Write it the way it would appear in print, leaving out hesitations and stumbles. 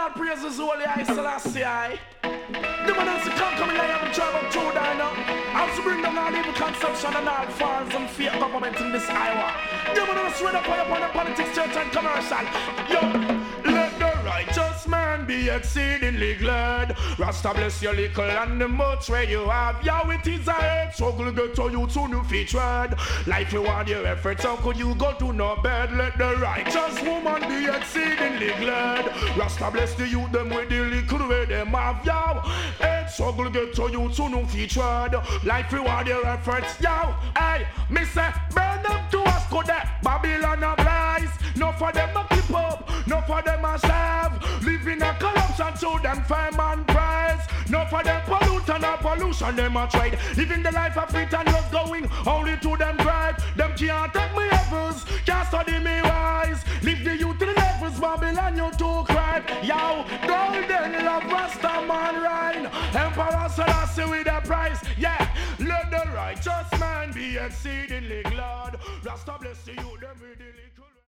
Lord praises holy I Selassie I. The man who come coming I have traveled through dino. I'll bring down all evil consumption and all falls and fear government in this Iowa. The man who swear up upon the politics, church and commercial. Yo, let the righteous man be exceedingly glad. Rasta bless your little and the much where you have. Yo, it is a head struggle get to you to new featured. Life reward your efforts, how could you go to no bed? Let the righteous woman be exceedingly glad. Rasta bless the youth them with the little way them have. Yo, head struggle get to you to new featured. Life reward your efforts. Yo, hey, me say burn them to us go there. Babylon a blaze. No for them a keep up, no for them a serve. Live in a corruption to them fame and praise. No for them pollute and a pollution them a trade. Living the life of it and just going only to them drive. Them can't take me heavens, can't study me wise. Live the youth to the levels, Babylon you too cry. Yo, golden love Rasta man rhyme. Emperor Selassie with a price. Yeah, let the righteous man be exceedingly glad. Rasta bless the youth them with the